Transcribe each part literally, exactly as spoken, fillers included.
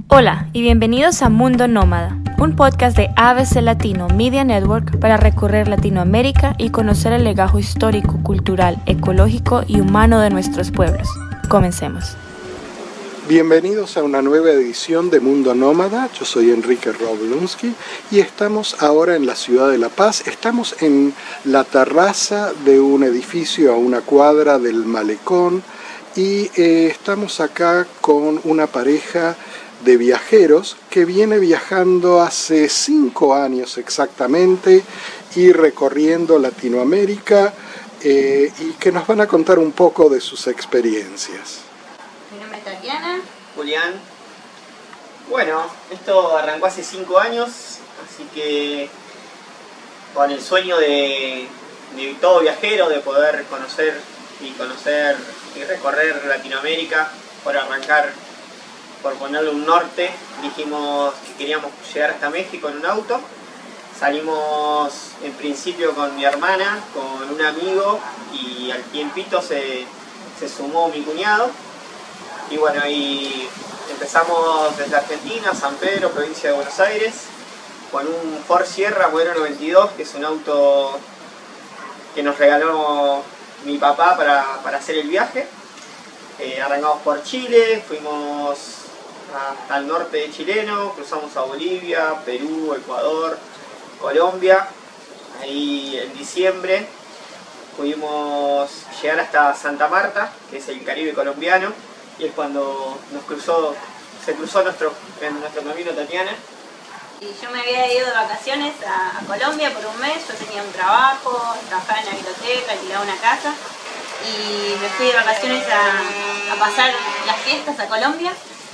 Hola y bienvenidos a Mundo Nómada, un podcast de A B C Latino Media Network para recorrer Latinoamérica y conocer el legajo histórico, cultural, ecológico y humano de nuestros pueblos. Comencemos. Bienvenidos a una nueva edición de Mundo Nómada. Yo soy Enrique Roblonsky y estamos ahora en la ciudad de La Paz. Estamos en la terraza de un edificio a una cuadra del Malecón y eh, estamos acá con una pareja de viajeros que viene viajando hace cinco años exactamente y recorriendo Latinoamérica eh, y que nos van a contar un poco de sus experiencias. Mi nombre es Tatiana. Julián. Bueno, esto arrancó hace cinco años, así que con el sueño de, de todo viajero de poder conocer y conocer y recorrer Latinoamérica, por arrancar, por ponerle un norte, dijimos que queríamos llegar hasta México en un auto. Salimos en principio con mi hermana, con un amigo y al tiempito se, se sumó mi cuñado. Y bueno, y empezamos desde Argentina, San Pedro, provincia de Buenos Aires, con un Ford Sierra modelo noventa y dos, que es un auto que nos regaló mi papá para, para hacer el viaje. Eh, arrancamos por Chile, fuimos hasta el norte chileno, cruzamos a Bolivia, Perú, Ecuador, Colombia. Ahí en diciembre pudimos llegar hasta Santa Marta, que es el Caribe colombiano. Y es cuando nos cruzó, se cruzó nuestro, en nuestro camino Tatiana. Y yo me había ido de vacaciones a, a Colombia por un mes. Yo tenía un trabajo, trabajaba en la biblioteca, alquilaba una casa. Y me fui de vacaciones a, a pasar las fiestas a Colombia.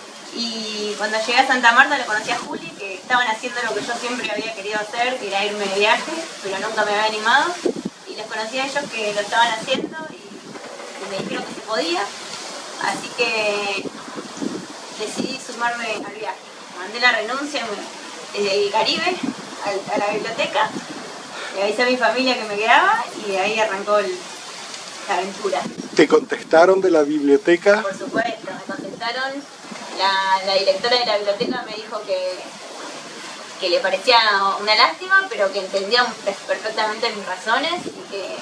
Y cuando llegué a Santa Marta lo conocí a Juli, que estaban haciendo lo que yo siempre había querido hacer, que era irme de viaje, pero nunca me había animado. Y les conocí a ellos que lo estaban haciendo y, y me dijeron que se podía. Así que decidí sumarme al viaje. Mandé la renuncia desde el Caribe a la biblioteca, le avisé a mi familia que me quedaba y de ahí arrancó el, la aventura. ¿Te contestaron de la biblioteca? Por supuesto, me contestaron. La, la directora de la biblioteca me dijo que, que le parecía una lástima, pero que entendía perfectamente mis razones y que...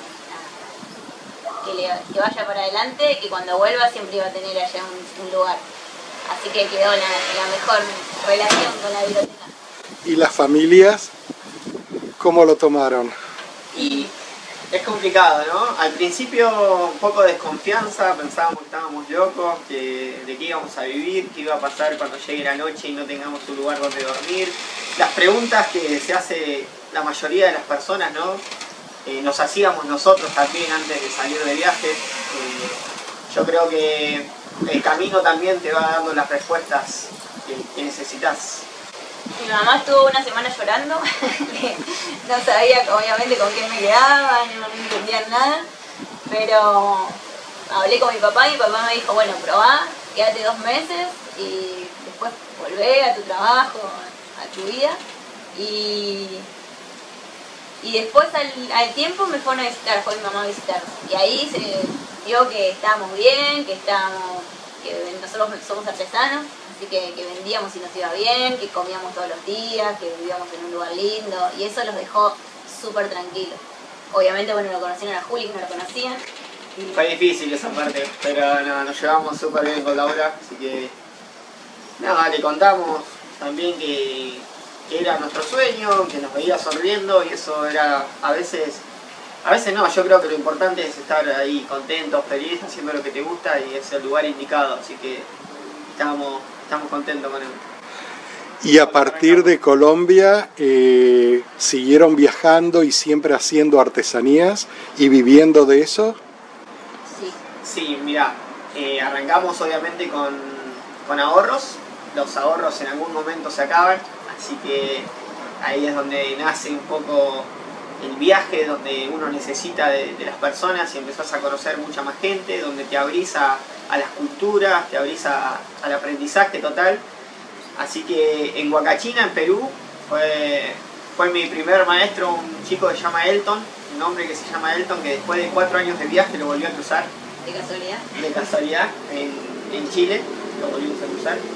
Que, le, que vaya para adelante y que cuando vuelva siempre iba a tener allá un, un lugar. Así que quedó la, la mejor relación con la biblioteca. ¿Y las familias cómo lo tomaron? Y es complicado, ¿no? Al principio un poco de desconfianza, pensábamos que estábamos locos, que, de qué íbamos a vivir, qué iba a pasar cuando llegue la noche y no tengamos un lugar donde dormir. Las preguntas que se hace la mayoría de las personas, ¿no? Eh, nos hacíamos nosotros también antes de salir de viaje. Eh, yo creo que el camino también te va dando las respuestas que, que necesitas. Mi mamá estuvo una semana llorando, no sabía obviamente con quién me quedaba, no, no entendía nada, pero hablé con mi papá y mi papá me dijo, bueno, probá, quédate dos meses y después volvé a tu trabajo, a tu vida. Y... Y después al, al tiempo me fueron a visitar, fue mi mamá a visitarnos. Y ahí se vio que estábamos bien, que estábamos, que nosotros somos artesanos, así que, que vendíamos y nos iba bien, que comíamos todos los días, que vivíamos en un lugar lindo, y eso los dejó súper tranquilos. Obviamente, bueno, lo conocieron a Juli, que no lo conocían. Y... Fue difícil esa parte, pero no, nos llevamos súper bien con Laura, así que nada, le contamos también que que era nuestro sueño, que nos veía sonriendo y eso era a veces, a veces no, yo creo que lo importante es estar ahí contentos, felices, haciendo lo que te gusta y es el lugar indicado, así que estamos, estamos contentos con él. Y a partir de Colombia eh, siguieron viajando y siempre haciendo artesanías y viviendo de eso. Sí, sí, mira, eh, arrancamos obviamente con, con ahorros, los ahorros en algún momento se acaban. Así que ahí es donde nace un poco el viaje, donde uno necesita de, de las personas y empezás a conocer mucha más gente, donde te abrís a, a las culturas, te abrís a, al aprendizaje total. Así que en Huacachina, en Perú, fue, fue mi primer maestro, un chico que se llama Elton, un hombre que se llama Elton, que después de cuatro años de viaje lo volvió a cruzar. ¿De casualidad? De casualidad, en, en Chile, lo volvimos a cruzar.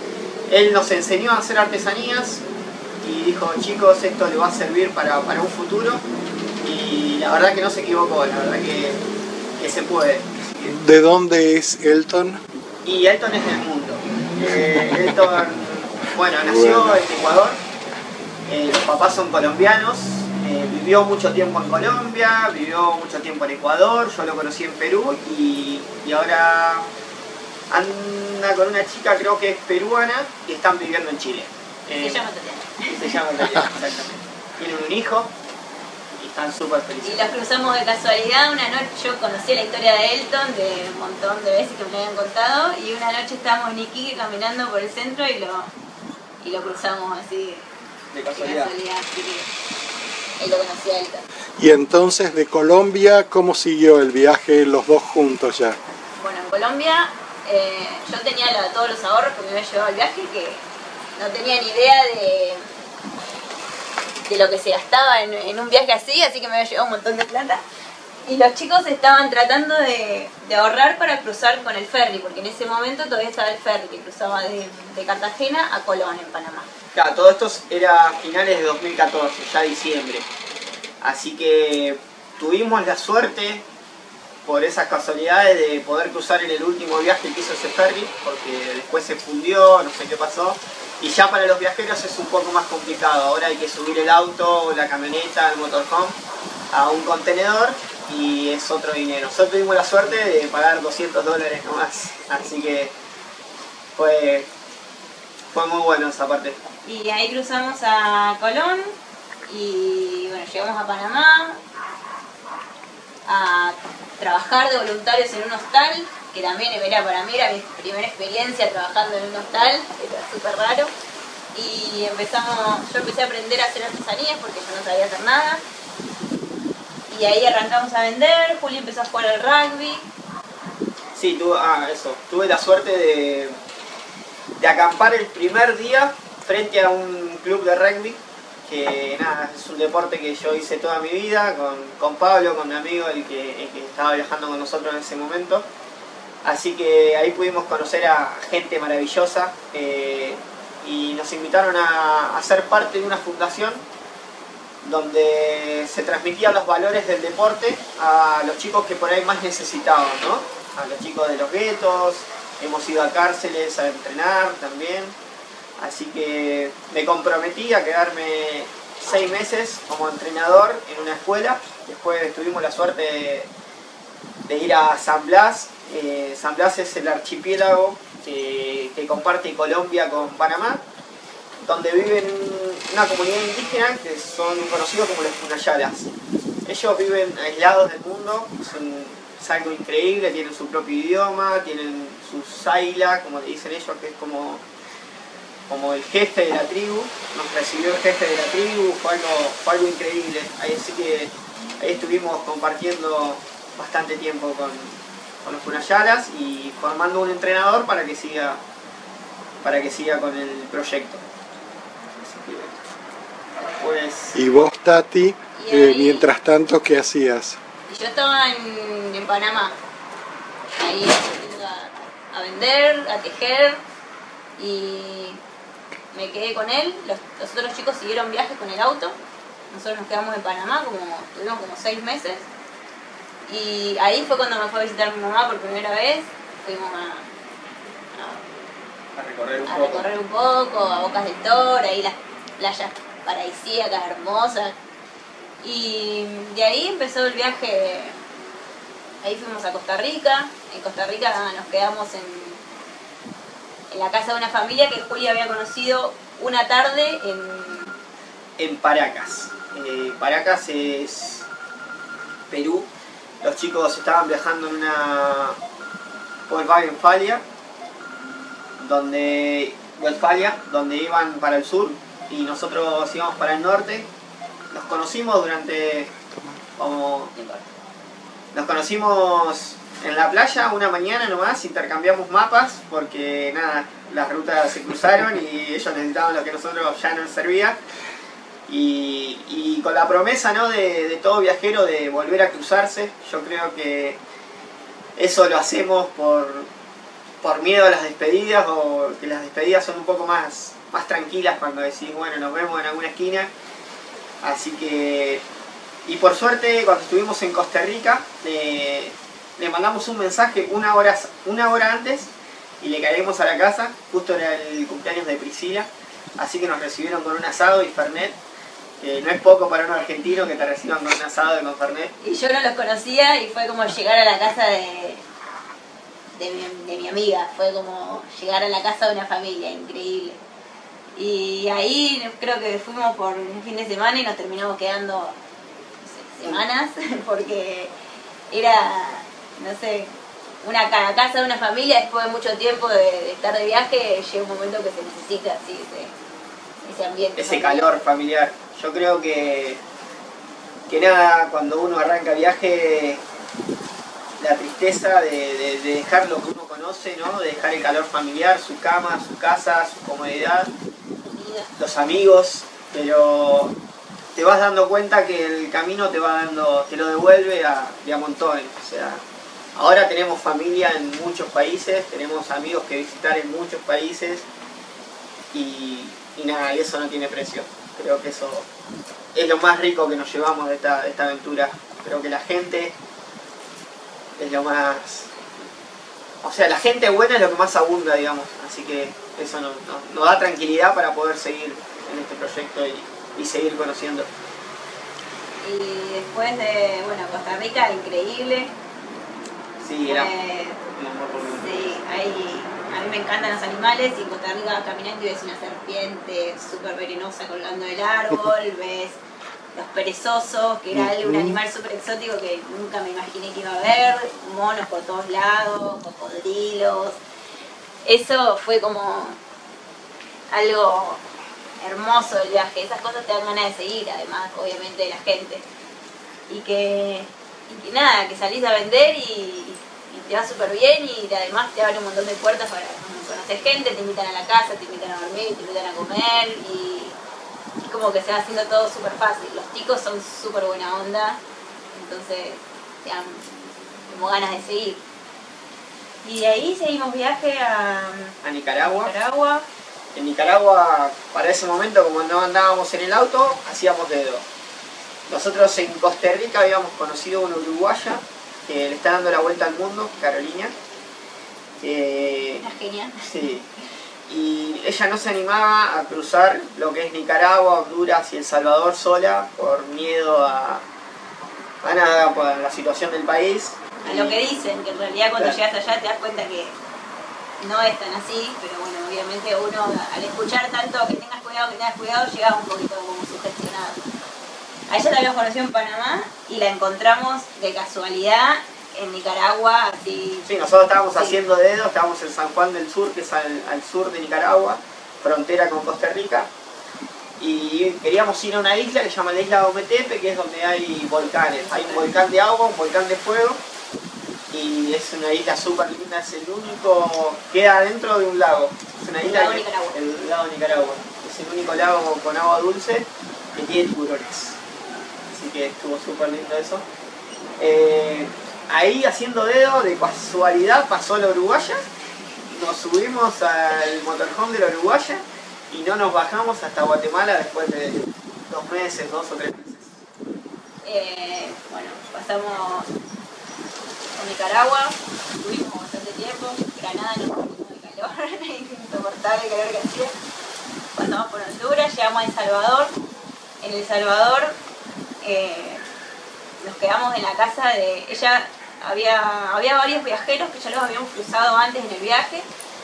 Él nos enseñó a hacer artesanías y dijo, chicos, esto le va a servir para, para un futuro, y la verdad que no se equivocó, la verdad que, que se puede. ¿De dónde es Elton? Y Elton es del mundo. Eh, Elton, bueno, nació bueno. en Ecuador, eh, los papás son colombianos, eh, vivió mucho tiempo en Colombia, vivió mucho tiempo en Ecuador, yo lo conocí en Perú y, y ahora anda con una chica, creo que es peruana, y están viviendo en Chile. Eh, se llama Tatiana. Se llama Tatiana, exactamente. Tienen un hijo y están súper felices. Y los cruzamos de casualidad. Una noche yo conocí la historia de Elton de un montón de veces que me lo habían contado, y una noche estábamos en Iquique caminando por el centro y lo, y lo cruzamos así de casualidad. De casualidad, así que él lo conocía a Elton. Y entonces de Colombia, ¿cómo siguió el viaje los dos juntos ya? Bueno, en Colombia eh, yo tenía la, todos los ahorros que me había llevado al viaje, que no tenía ni idea de, de lo que se gastaba en, en un viaje así, así que me había llevado un montón de plata. Y los chicos estaban tratando de, de ahorrar para cruzar con el ferry, porque en ese momento todavía estaba el ferry que cruzaba de, de Cartagena a Colón, en Panamá. Claro, todo esto era finales de dos mil catorce, ya diciembre. Así que tuvimos la suerte, por esas casualidades, de poder cruzar en el último viaje que hizo ese ferry, porque después se fundió, no sé qué pasó. Y ya para los viajeros es un poco más complicado. Ahora hay que subir el auto, la camioneta, el motorhome a un contenedor y es otro dinero. Nosotros tuvimos la suerte de pagar doscientos dólares nomás, así que fue, fue muy bueno esa parte. Y ahí cruzamos a Colón y bueno, llegamos a Panamá a trabajar de voluntarios en un hostal, que también era para mí era mi primera experiencia trabajando en un hostal, era súper raro. Y empezamos, yo empecé a aprender a hacer artesanías porque yo no sabía hacer nada. Y ahí arrancamos a vender, Juli empezó a jugar al rugby. Sí, tuve, ah, eso, tuve la suerte de, de acampar el primer día frente a un club de rugby, que nada, es un deporte que yo hice toda mi vida, con, con Pablo, con mi amigo, el que, el que estaba viajando con nosotros en ese momento. Así que ahí pudimos conocer a gente maravillosa eh, y nos invitaron a, a ser parte de una fundación donde se transmitían los valores del deporte a los chicos que por ahí más necesitaban, ¿no? A los chicos de los guetos, hemos ido a cárceles a entrenar también, así que me comprometí a quedarme seis meses como entrenador en una escuela. Después tuvimos la suerte de, de ir a San Blas. Eh, San Blas es el archipiélago que, que comparte Colombia con Panamá, donde viven una comunidad indígena que son conocidos como los Funayalas. Ellos viven aislados del mundo, son, es algo increíble, tienen su propio idioma, tienen su saila, como le dicen ellos, que es como, como el jefe de la tribu. Nos recibió el jefe de la tribu, fue algo, fue algo increíble. Ahí, así que ahí estuvimos compartiendo bastante tiempo con, con los Funayalas y formando un entrenador para que siga, para que siga con el proyecto. Pues, ¿y vos, Tati, y eh, ahí, mientras tanto, qué hacías? Y yo estaba en, en Panamá, ahí a, a vender, a tejer, y me quedé con él. Los, los otros chicos siguieron viajes con el auto, nosotros nos quedamos en Panamá, como tuvimos como seis meses, y ahí fue cuando me fue a visitar mi mamá por primera vez. Fuimos a, a, a, recorrer, un a poco. recorrer un poco, a Bocas del Toro, ahí las playas paradisíacas, hermosas. Y de ahí empezó el viaje. Ahí fuimos a Costa Rica. En Costa Rica nos quedamos en, en la casa de una familia que Juli había conocido una tarde en... En Paracas. Eh, Paracas es Perú. Los chicos estaban viajando en una Volkswagen Falia, donde, Westfalia, donde iban para el sur y nosotros íbamos para el norte. Nos conocimos durante como nos conocimos en la playa una mañana nomás, intercambiamos mapas porque nada, las rutas se cruzaron y ellos necesitaban lo que nosotros ya nos servía, y, y con la promesa, ¿no?, de, de todo viajero de volver a cruzarse. Yo creo que eso lo hacemos por por miedo a las despedidas, o que las despedidas son un poco más, más tranquilas cuando decís, bueno, nos vemos en alguna esquina. Así que, y por suerte, cuando estuvimos en Costa Rica, eh, le mandamos un mensaje una hora, una hora antes y le caímos a la casa. Justo era el cumpleaños de Priscila, así que nos recibieron con un asado y fernet. Eh, no es poco para un argentino que te reciban con un asado y con fernet. Y yo no los conocía y fue como llegar a la casa de, de, mi, de mi amiga. Fue como llegar a la casa de una familia, increíble. Y ahí creo que fuimos por un fin de semana y nos terminamos quedando, no sé, semanas, porque era, no sé, una casa de una familia. Después de mucho tiempo de, de estar de viaje, llega un momento que se necesita así ese, ese ambiente. Ese familiar. Calor familiar. Yo creo que, que nada, cuando uno arranca viaje, la tristeza de, de, de dejar lo que uno conoce, ¿no? De dejar el calor familiar, su cama, su casa, su comodidad, los amigos, pero te vas dando cuenta que el camino te va dando, te lo devuelve a, de a montones. O sea, ahora tenemos familia en muchos países, tenemos amigos que visitar en muchos países y, y nada, y eso no tiene precio. Creo que eso es lo más rico que nos llevamos de esta, de esta aventura. Creo que la gente es lo más... O sea, la gente buena es lo que más abunda, digamos. Así que eso nos, nos, nos da tranquilidad para poder seguir en este proyecto y, y seguir conociendo. Y después de, bueno, Costa Rica, increíble. Sí, era... Eh, sí, hay... A mí me encantan los animales y en Costa Rica caminando y ves una serpiente súper venenosa colgando del árbol, ves los perezosos, que era un animal súper exótico que nunca me imaginé que iba a ver, monos por todos lados, cocodrilos. Eso fue como algo hermoso del viaje, esas cosas te dan ganas de seguir, además obviamente de la gente. Y que, y que nada, que salís a vender y... te va súper bien y además te abre un montón de puertas para conocer gente, te invitan a la casa, te invitan a dormir, te invitan a comer y, y como que se va haciendo todo súper fácil. Los chicos son súper buena onda, entonces te dan como ganas de seguir. Y de ahí seguimos viaje a, a Nicaragua. Nicaragua. En Nicaragua, para ese momento, como no andábamos en el auto, hacíamos dedo. Nosotros en Costa Rica habíamos conocido a una uruguaya que le está dando la vuelta al mundo, Carolina. Eh, Una genial. Sí. Y ella no se animaba a cruzar lo que es Nicaragua, Honduras y El Salvador sola por miedo a, a nada, por la situación del país. A lo que dicen, que en realidad cuando claro. llegas allá te das cuenta que no es tan así, pero bueno, obviamente uno al escuchar tanto que tengas cuidado, que tengas cuidado, llega un poquito como sugestionado. A ella la habíamos conocido en Panamá y la encontramos de casualidad en Nicaragua, así... Sí, nosotros estábamos sí. haciendo dedo, estábamos en San Juan del Sur, que es al, al sur de Nicaragua, frontera con Costa Rica, y queríamos ir a una isla que se llama la isla de Ometepe, que es donde hay volcanes. Hay un volcán de agua, un volcán de fuego, y es una isla súper linda, es el único... queda dentro de un lago. Es una isla... El lago de Nicaragua. El lago de Nicaragua. Es el único lago con agua dulce que tiene tiburones. Así que estuvo súper lindo eso. Eh, ahí haciendo dedo, de casualidad pasó la uruguaya, nos subimos al motorhome de la uruguaya y no nos bajamos hasta Guatemala después de dos meses, dos o tres meses. Eh, bueno, pasamos por Nicaragua, estuvimos bastante tiempo, Granada nos morimos de calor, insoportable el calor que hacía. Pasamos por Honduras, llegamos a El Salvador. En El Salvador eh, nos quedamos en la casa de ella. Había, había varios viajeros que ya los habíamos cruzado antes en el viaje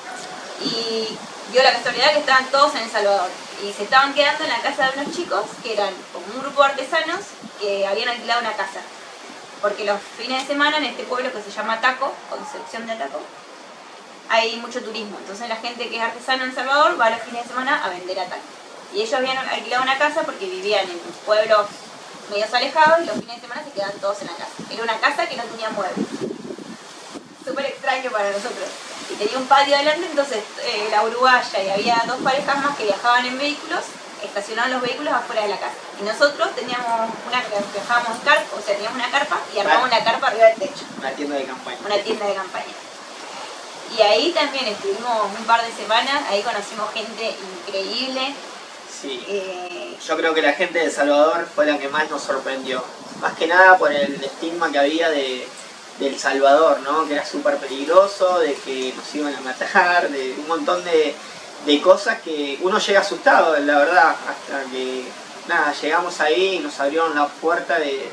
y dio la casualidad que estaban todos en El Salvador y se estaban quedando en la casa de unos chicos que eran como un grupo de artesanos que habían alquilado una casa porque los fines de semana en este pueblo que se llama Taco, Concepción de Taco, hay mucho turismo, entonces la gente que es artesana en El Salvador va los fines de semana a vender a Taco y ellos habían alquilado una casa porque vivían en pueblos medios alejados y los fines de semana se quedaban todos en la casa. Era una casa que no tenía muebles. Súper extraño para nosotros. Y tenía un patio adelante, entonces eh, la uruguaya y había dos parejas más que viajaban en vehículos, estacionaban los vehículos afuera de la casa. Y nosotros teníamos una viajábamos carpa, o sea, teníamos una carpa y armábamos una carpa arriba del techo. Una tienda de campaña. Una tienda de campaña. Y ahí también estuvimos un par de semanas, ahí conocimos gente increíble. Sí. Eh, Yo creo que la gente de El Salvador fue la que más nos sorprendió. Más que nada por el estigma que había de, de El Salvador, ¿no? Que era súper peligroso, de que nos iban a matar, de un montón de, de cosas que uno llega asustado, la verdad, hasta que nada, llegamos ahí y nos abrieron la puerta de,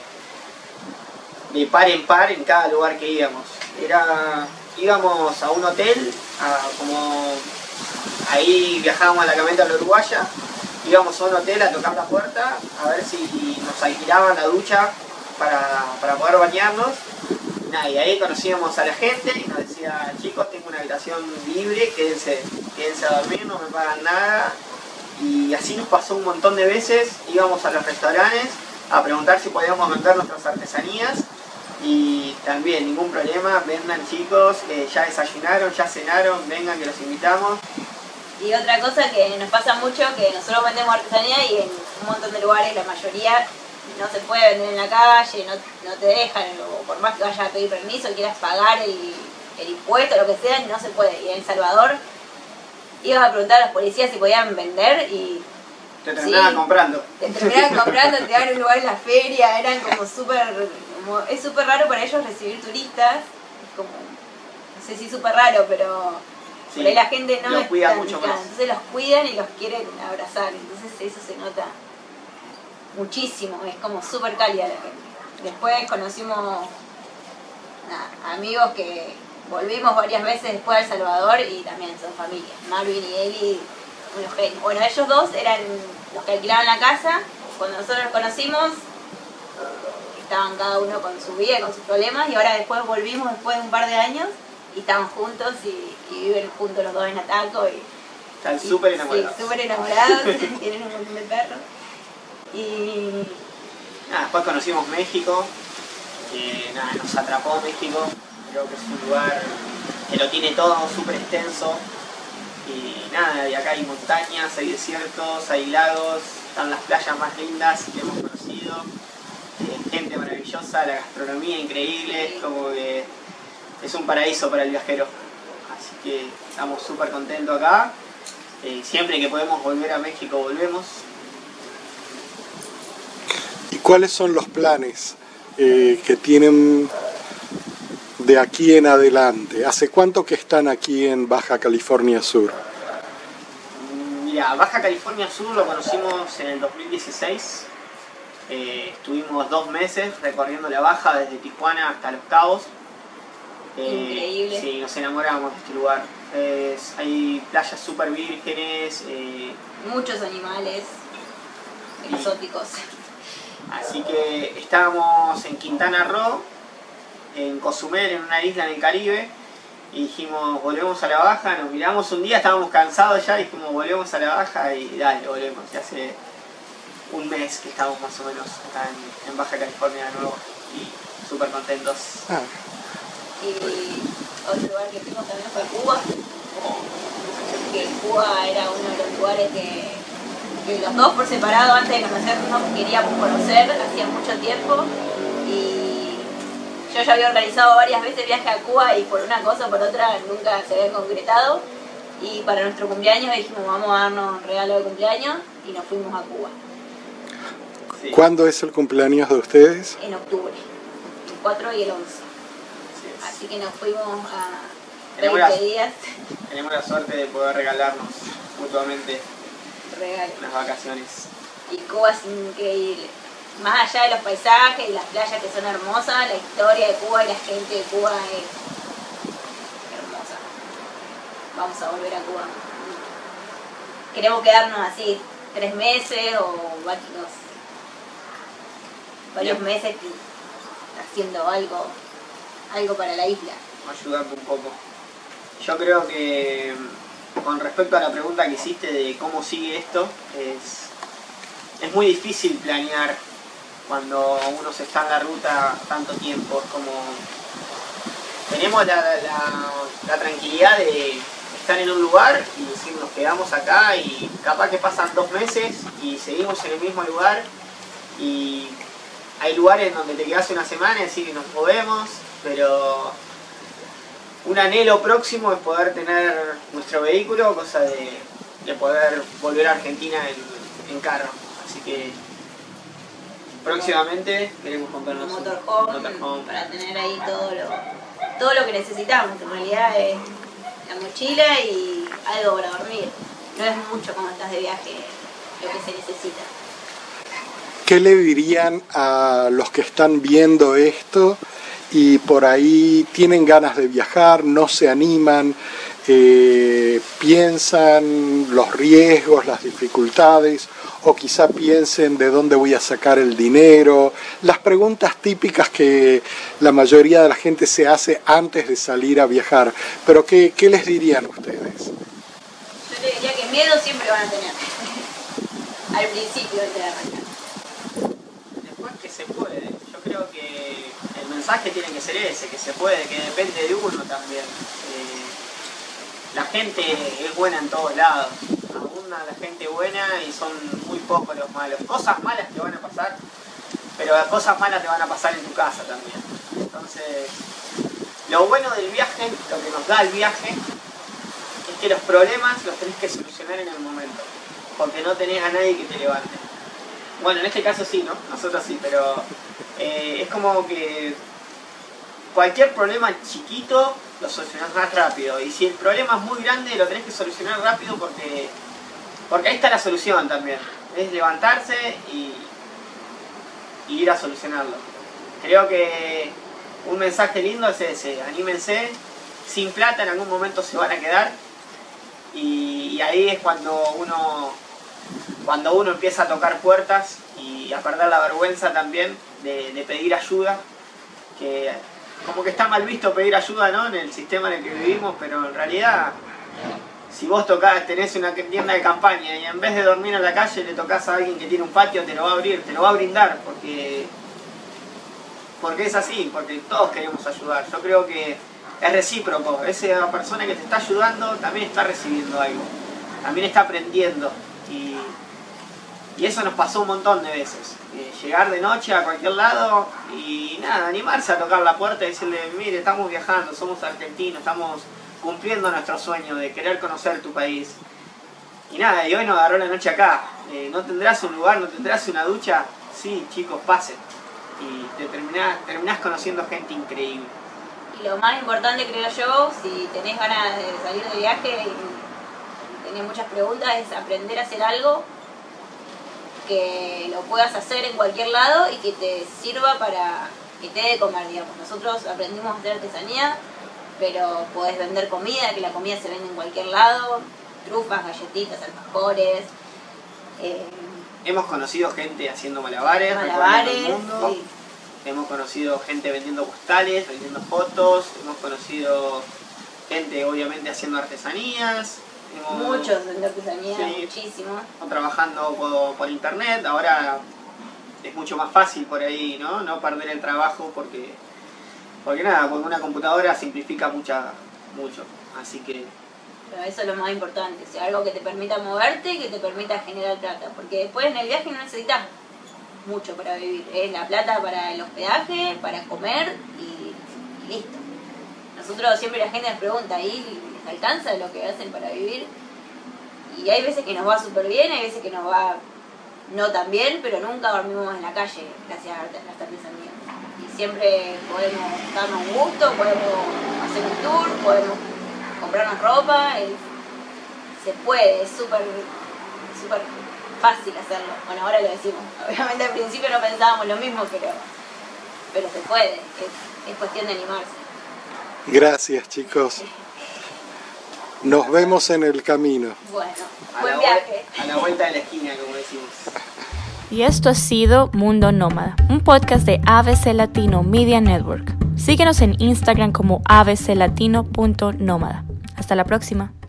de par en par en cada lugar que íbamos. Era, íbamos a un hotel, a, como ahí viajábamos a la capital de la Uruguaya, íbamos a un hotel a tocar la puerta a ver si nos alquilaban la ducha para, para poder bañarnos. Nada, y ahí conocíamos a la gente y nos decía, chicos, tengo una habitación libre, quédense, quédense a dormir, no me pagan nada. Y así nos pasó un montón de veces. Íbamos a los restaurantes a preguntar si podíamos vender nuestras artesanías y también ningún problema, vendan chicos, eh, ya desayunaron, ya cenaron, vengan que los invitamos. Y otra cosa que nos pasa mucho, que nosotros vendemos artesanía y en un montón de lugares, la mayoría, no se puede vender en la calle, no, no te dejan, o por más que vayas a pedir permiso, quieras pagar el, el impuesto, lo que sea, no se puede. Y en El Salvador ibas a preguntar a los policías si podían vender y... Te terminaban sí, comprando. Te terminaban comprando, te daban un lugar en la feria, eran como súper... Como, es súper raro para ellos recibir turistas, es como... No sé si súper raro, pero... Sí, por ahí la gente no los es cuida tan mucho picante, más. entonces los cuidan y los quieren abrazar, entonces eso se nota muchísimo, es como súper cálida la gente. Después conocimos nada, amigos que volvimos varias veces después a El Salvador y también son familia. Marvin y Eli, unos genios. Bueno, ellos dos eran los que alquilaban la casa, cuando nosotros los conocimos estaban cada uno con su vida, con sus problemas, y ahora después volvimos después de un par de años y estaban juntos y, y viven juntos los dos en Ataco. Y, Están súper enamorados. Sí, súper enamorados, tienen un montón de perros. Y... Nada, después conocimos México, que nada, nos atrapó México. Creo que es un lugar que lo tiene todo, súper extenso. Y nada, de acá hay montañas, hay desiertos, hay lagos, están las playas más lindas que hemos conocido. Eh, gente maravillosa, la gastronomía increíble, es como que es un paraíso para el viajero. Así que estamos súper contentos acá. Eh, siempre que podemos volver a México, volvemos. ¿Y cuáles son los planes eh, que tienen de aquí en adelante? ¿Hace cuánto que están aquí en Baja California Sur? Mira, Baja California Sur lo conocimos en el dos mil dieciséis. Eh, estuvimos dos meses recorriendo la Baja desde Tijuana hasta Los Cabos. Eh, Increíble. Sí, nos enamoramos de este lugar. Eh, hay playas súper vírgenes. Eh, muchos animales exóticos. Así que estábamos en Quintana Roo, en Cozumel, en una isla en el Caribe, y dijimos, volvemos a la Baja, nos miramos un día, estábamos cansados ya, y dijimos, volvemos a la Baja, y dale, volvemos. Y hace un mes que estamos más o menos acá en, en Baja California de nuevo, y súper contentos. Ah. Y otro lugar que fuimos también fue Cuba, que Cuba era uno de los lugares que, que los dos por separado antes de conocernos queríamos conocer hacía mucho tiempo, y yo ya había organizado varias veces viajes a Cuba y por una cosa o por otra nunca se había concretado, y para nuestro cumpleaños dijimos vamos a darnos un regalo de cumpleaños y nos fuimos a Cuba. Sí. ¿Cuándo es el cumpleaños de ustedes? En octubre, el cuatro y el once. Así que nos fuimos a Tenemos veinte la- días. Tenemos la suerte de poder regalarnos mutuamente Regalo. las vacaciones. Y Cuba es increíble. Más allá de los paisajes y las playas que son hermosas, la historia de Cuba y la gente de Cuba es hermosa. Vamos a volver a Cuba. Queremos quedarnos así tres meses o varios, varios Bien. meses y haciendo algo, algo para la isla. Ayudando un poco. Yo creo que con respecto a la pregunta que hiciste de cómo sigue esto, es, es muy difícil planear cuando uno se está en la ruta tanto tiempo. Es como tenemos la, la, la tranquilidad de estar en un lugar y decir nos quedamos acá, y capaz que pasan dos meses y seguimos en el mismo lugar, y hay lugares donde te quedas una semana y decís que nos movemos, pero un anhelo próximo es poder tener nuestro vehículo, cosa de, de poder volver a Argentina en, en carro. Así que próximamente queremos comprarnos un motorhome, un motorhome para tener ahí todo lo, todo lo que necesitamos. En realidad es la mochila y algo para dormir. No es mucho cuando estás de viaje lo que se necesita. ¿Qué le dirían a los que están viendo esto y por ahí tienen ganas de viajar, no se animan, eh, piensan los riesgos, las dificultades, o quizá piensen de dónde voy a sacar el dinero, las preguntas típicas que la mayoría de la gente se hace antes de salir a viajar? Pero ¿qué, qué les dirían ustedes? Yo le diría que miedo siempre van a tener, al principio de arrancar. Después que se puede, yo creo que el mensaje tiene que ser ese, que se puede, que depende de uno también. Eh, la gente es buena en todos lados, abunda la gente buena y son muy pocos los malos. Cosas malas te van a pasar, pero cosas malas te van a pasar en tu casa también. Entonces, lo bueno del viaje, lo que nos da el viaje, es que los problemas los tenés que solucionar en el momento, porque no tenés a nadie que te levante. Bueno, en este caso sí, ¿no? Nosotros sí, pero eh, es como que cualquier problema chiquito lo solucionás más rápido. Y si el problema es muy grande, lo tenés que solucionar rápido porque, porque ahí está la solución también. Es levantarse y, y ir a solucionarlo. Creo que un mensaje lindo es ese, anímense, sin plata en algún momento se van a quedar. Y, y ahí es cuando uno... Cuando uno empieza a tocar puertas y a perder la vergüenza también de, de pedir ayuda, que como que está mal visto pedir ayuda, ¿no?, en el sistema en el que vivimos, pero en realidad si vos tocás, tenés una tienda de campaña y en vez de dormir en la calle le tocas a alguien que tiene un patio, te lo va a abrir, te lo va a brindar, porque, porque es así, porque todos queremos ayudar. Yo creo que es recíproco, esa persona que te está ayudando también está recibiendo algo, también está aprendiendo. Y, y eso nos pasó un montón de veces. Eh, llegar de noche a cualquier lado y nada, animarse a tocar la puerta y decirle, mire, estamos viajando, somos argentinos, estamos cumpliendo nuestro sueño de querer conocer tu país. Y nada, y hoy nos agarró la noche acá. Eh, ¿No tendrás un lugar, no tendrás una ducha? Sí, chicos, pasen. Y te terminás, terminás conociendo gente increíble. Y lo más importante, creo yo, si tenés ganas de salir de viaje y tenés muchas preguntas, es aprender a hacer algo que lo puedas hacer en cualquier lado y que te sirva para que te dé de comer, digamos. Nosotros aprendimos a hacer artesanía, pero podés vender comida, que la comida se vende en cualquier lado, trufas, galletitas, alfajores. Eh, Hemos conocido gente haciendo malabares, malabares, recorriendo el mundo. Sí. Hemos conocido gente vendiendo postales, vendiendo fotos. Hemos conocido gente, obviamente, haciendo artesanías. Hemos, Muchos de artesanía, sí, muchísimos. Trabajando por, por internet. Ahora es mucho más fácil por ahí, ¿no? No perder el trabajo porque, porque nada, porque una computadora simplifica mucha, mucho. Así que... Pero eso es lo más importante, o sea, algo que te permita moverte y que te permita generar plata. Porque después en el viaje no necesitas mucho para vivir. Es la plata para el hospedaje, para comer y, y listo. Nosotros siempre la gente nos pregunta, ¿y les alcanza lo que hacen para vivir? Y hay veces que nos va súper bien, hay veces que nos va no tan bien, pero nunca dormimos en la calle gracias a las artesanías. Y siempre podemos darnos un gusto, podemos hacer un tour, podemos comprarnos ropa, y se puede, es súper súper fácil hacerlo. Bueno, ahora lo decimos. Obviamente al principio no pensábamos lo mismo, pero, pero se puede, es, es cuestión de animarse. Gracias, chicos. Nos vemos en el camino. Bueno, a buen la viaje. A la vuelta de la esquina, como decimos. Y esto ha sido Mundo Nómada, un podcast de A B C Latino Media Network. Síguenos en Instagram como a b c latino punto nómada. Hasta la próxima.